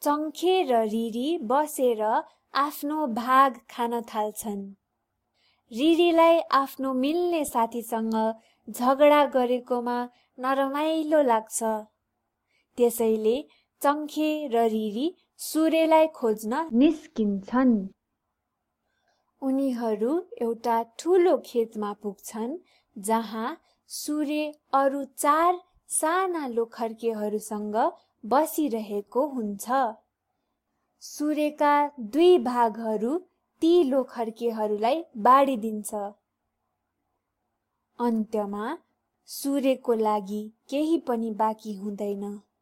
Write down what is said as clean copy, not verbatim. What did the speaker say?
चङ्खे र रिरी बसेर आफ्नो भाग खान थाल्छन्। रिरीलाई आफ्नो मिल्ने साथीसँग झगडा गरेकोमा नरमाइलो लाग्छ। त्यसैले चङ्खे र रिरी सूर्यलाई खोज्न निस्किन्छन्। उनीहरू एउटा ठुलो खेतमा पुग्छन् जहाँ सूर्य अरू 4 साना लोखर्केहरूसँग बसिरहेको हुन्छ। सूर्यका 2 भागहरू ती लोखर्केहरूलाई बाँडिदिन्छ। अन्त्यमा सूर्यको लागि केही पनि बाँकी हुँदैन।